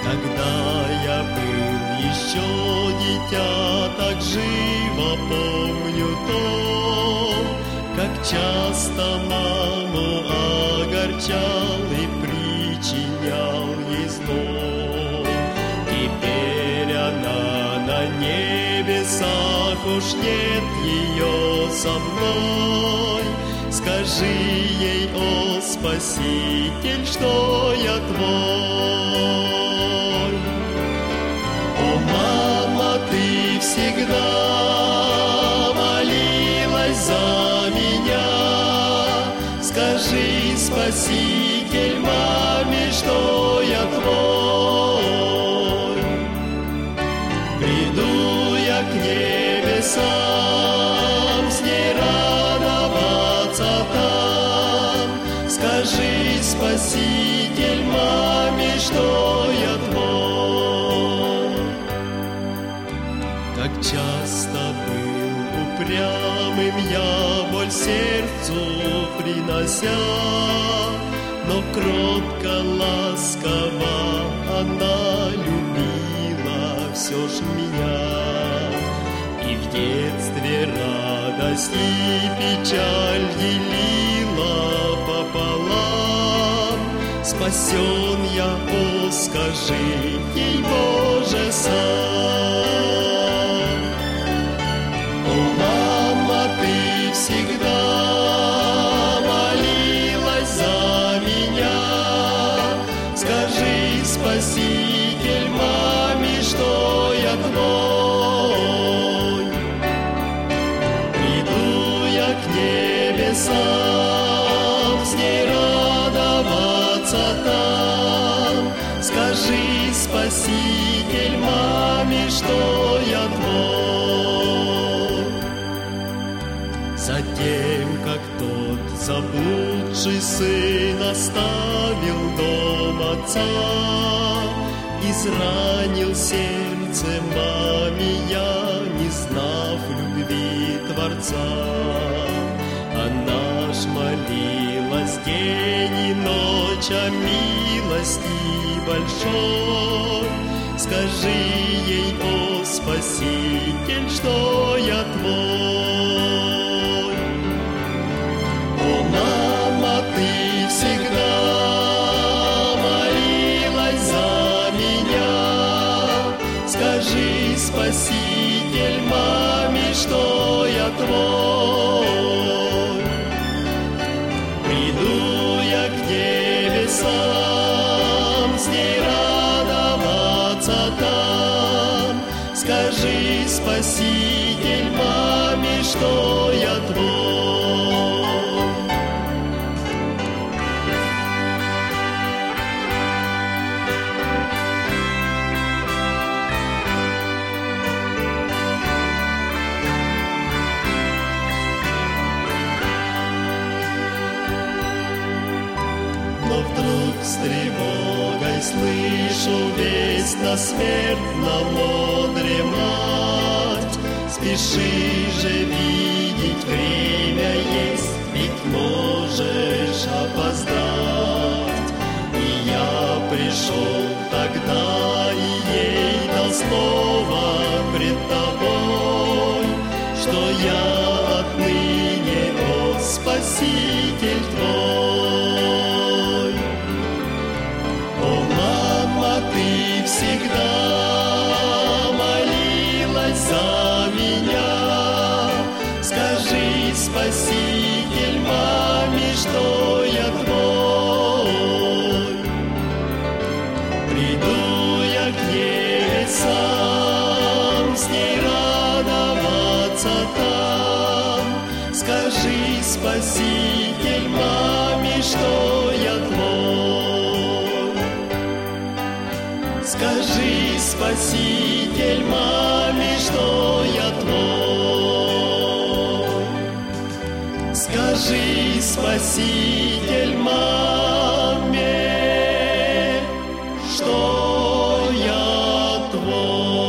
Когда я был еще дитя, так живо помню то, как часто маму огорчал и причинял ей зло. Теперь она на небесах, уж нет ее со мной. Скажи ей, о Спаситель, что я твой. О, мама, ты всегда молилась за меня. Скажи, Спаситель, маме, что я твой. Приду я к небесам, с ней радоваться там. Скажи, Спаситель, маме, что я твой. Как часто был упрямым я, боль сердцу принося, но кротко, ласково она любила все ж меня. И в детстве радость и печаль делила пополам. Спасен я, о, скажи ей, Боже, сам. О, мама, ты всегда молилась за меня. Скажи, Спаситель, маме, что я твой. Приду я к небесам, с ней радоваться там. Скажи, Спаситель, маме, что я твой. Затем, как тот заблудший сын оставил дом отца, изранил сердце маме я, не знав любви Творца. Она ж молилась день и ночь о милости большой. Скажи ей, о Спаситель, что я твой. О, мама, ты всегда молилась за меня. Скажи, Спаситель, маме, что я твой. Приду я к небесам, с ней радоваться там. Скажи, Спаситель, маме, что я твой. Но вдруг с тревогой слышу весть на смертном одре мать. Спеши же, видеть время есть, ведь можешь опоздать. И я пришел тогда и ей дал слово пред тобой, что я отныне, о Спаситель твой. О, мама, ты всегда молилась за меня. Скажи, Спаситель, маме, что я твой. Приду я к небесам, с ней радоваться там. Скажи, Спаситель, маме, что я твой. Скажи, Спаситель, маме, что я твой. Скажи, Спаситель, маме, что я твой.